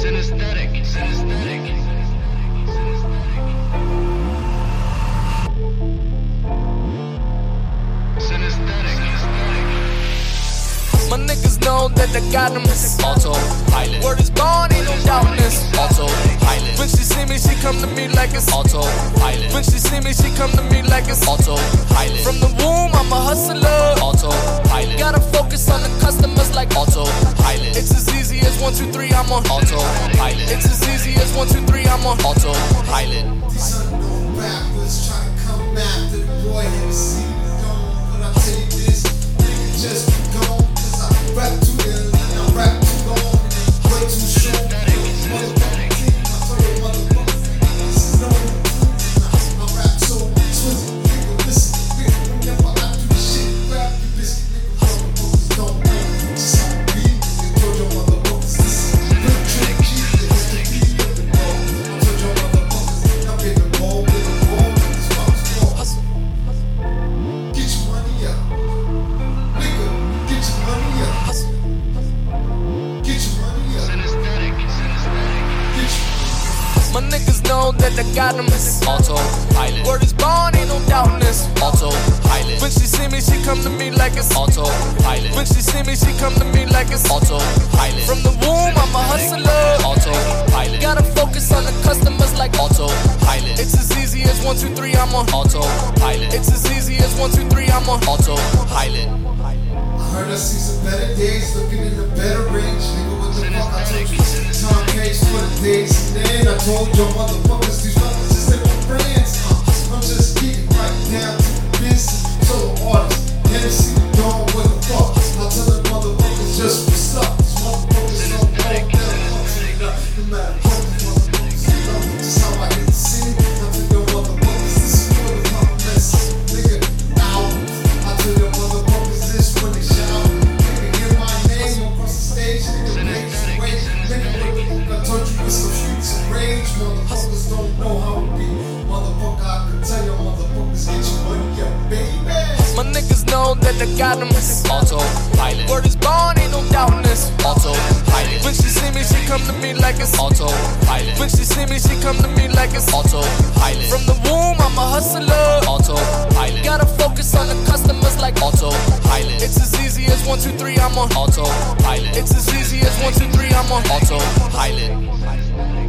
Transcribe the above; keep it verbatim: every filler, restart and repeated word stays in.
Synesthetic, synesthetic. Synesthetic. My niggas know that I got them. Autopilot. Word is born, ain't no doubting this. Autopilot. When she see me, she come to me like it's autopilot. When she see me, she come to me like it's autopilot. From the womb, I'm a hustler. Autopilot. Gotta focus on the customers like autopilot. It's as easy as one, two, three, I'm on autopilot. It's as easy as one, two, three, I'm on autopilot. These unknown rappers trying to come after the boy M C. But I tell you this, nigga, just keep going. Cause I rap too ill and I rap too long and it's way too short. Motherfucking team, I tell you motherfuckers, this is no I rap so twisted, nigga, listen, nigga, whenever I do this shit, rap you biscuit, nigga, motherfuckers don't know just how to be, nigga, told your motherfuckers this is real trick G, it's the B of the ball. I told your motherfuckers, I'm in the ball, in the ball, in this box ball. Get your money up, nigga, get your money up. Get your money up. Synesthetic, synesthetic. Get your My niggas know that I got them. Autopilot. Word is born, ain't no doubting this. Autopilot. When she see me, she come to me like it's autopilot. When she see me, she come to me like it's autopilot. From the womb, I'm a hustler. Autopilot. Gotta focus on the customers like autopilot. It's as easy as one, two, three, I'm on autopilot. It's as easy as one, two, three, I'm on autopilot. I heard I see some better days, looking in the better range. Nigga, what the fuck? I told you Tom Case for the days. And then I told your motherfuckers these rappers just ain't my friends. Uh, I'm just getting right down to the business. Solo artist, M C, dog, what the fuck? I tell the motherfuckers just what's up. These motherfuckers don't know that no matter what the motherfuckers know. Just how I hit the city. I tell your motherfuckers this is for the mama message. Nigga, albums. I tell your motherfuckers this when they shout. Nigga, hear my name across the stage. Nigga, make some way. Nigga, nigga, I told you it's some streets of rage. Motherfuckers don't know how to be. Motherfucker, I can tell your motherfuckers get your money up, baby. My niggas know that I got them. Autopilot. Word is born, ain't no doubting this. Autopilot. When she see me, she come to me like it's autopilot. When she see me, she come to me like it's autopilot. From the womb, I'm a hustler. Autopilot. Gotta focus on the customers like autopilot. It's as easy as one, two, three, I'm on autopilot. It's as easy as one, two, three, I'm on autopilot.